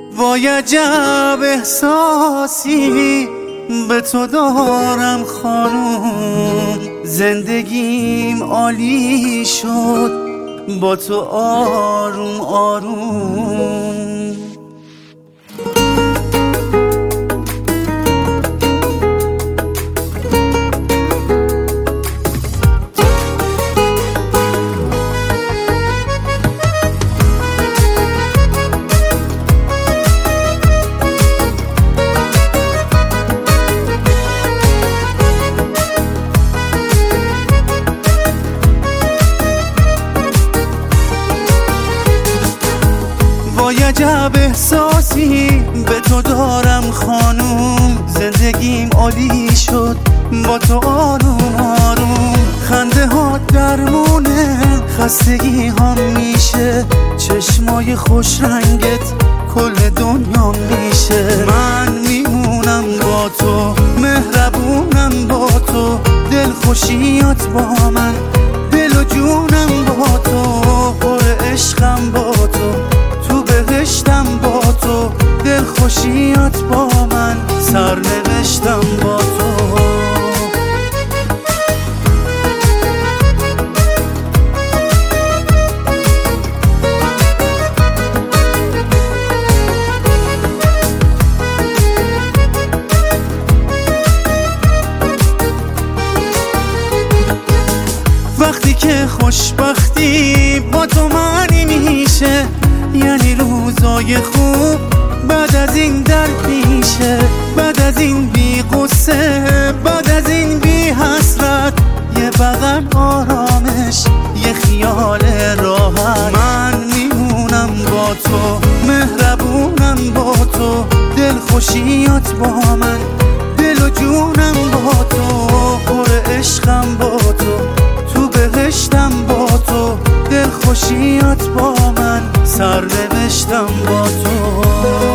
وای عجب احساسی به تو دارم خانوم، زندگیم عالی شد با تو آروم آروم. وای عجب احساسی به تو دارم خانوم، زندگیم عالی شد با تو آروم آروم. خنده ها درمونه خستگی ها میشه، چشمای خوش رنگت کل دنیا میشه. من میمونم با تو، مهربونم با تو، دل خوشیات با من، دل و جونم با تو، پر عشقم با تو، تو بهشتم با تو، دل خوشیات با من، سرنوشتم با تو. وقتی که خوشبختی با تو معنی میشه، یعنی روزای خوب بعد از این در پیشه، بعد از این بی قصه، بعد از این بی حسرت، یه بغل آرامش، یه خیال راحت. من میمونم با تو، مهربونم با تو، دل خوشیات با من، دل و جونم با تو، پر عشقم با تو، تو بهشتم با تو، دل خوشیات با من، سرنوشتم با تو.